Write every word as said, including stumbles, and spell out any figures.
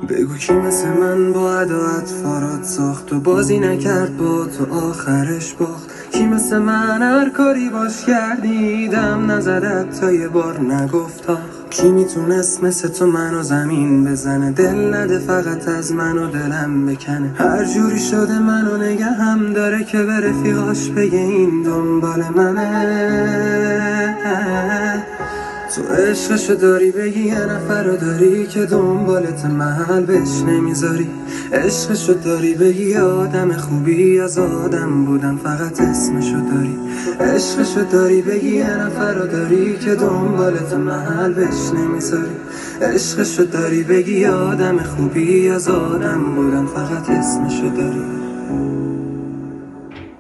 بگو کی مثل من با عداعت فاراد ساخت و بازی نکرد با تو آخرش باخت. کی مثل من هر کاری باش کردی دم نزدت تا یه بار نگفت آخ. کی میتونست مثل تو منو زمین بزنه، دل نده فقط از منو دلم بکنه. هر جوری شده منو نگه هم داره که به رفیقاش بگه این دنبال منه. تو عشقشو داری بگی یه نفر رو داری که دنبالت محل بهش نمیذاری. عشقشو داری بگی یه آدم خوبی از آدم بودن فقط اسمشو داری. عشقشو داری بگی یه نفر رو داری که دنبالت محل بهش نمیذاری. عشقشو داری بگی یه آدم خوبی از آدم بودن فقط اسمشو داری.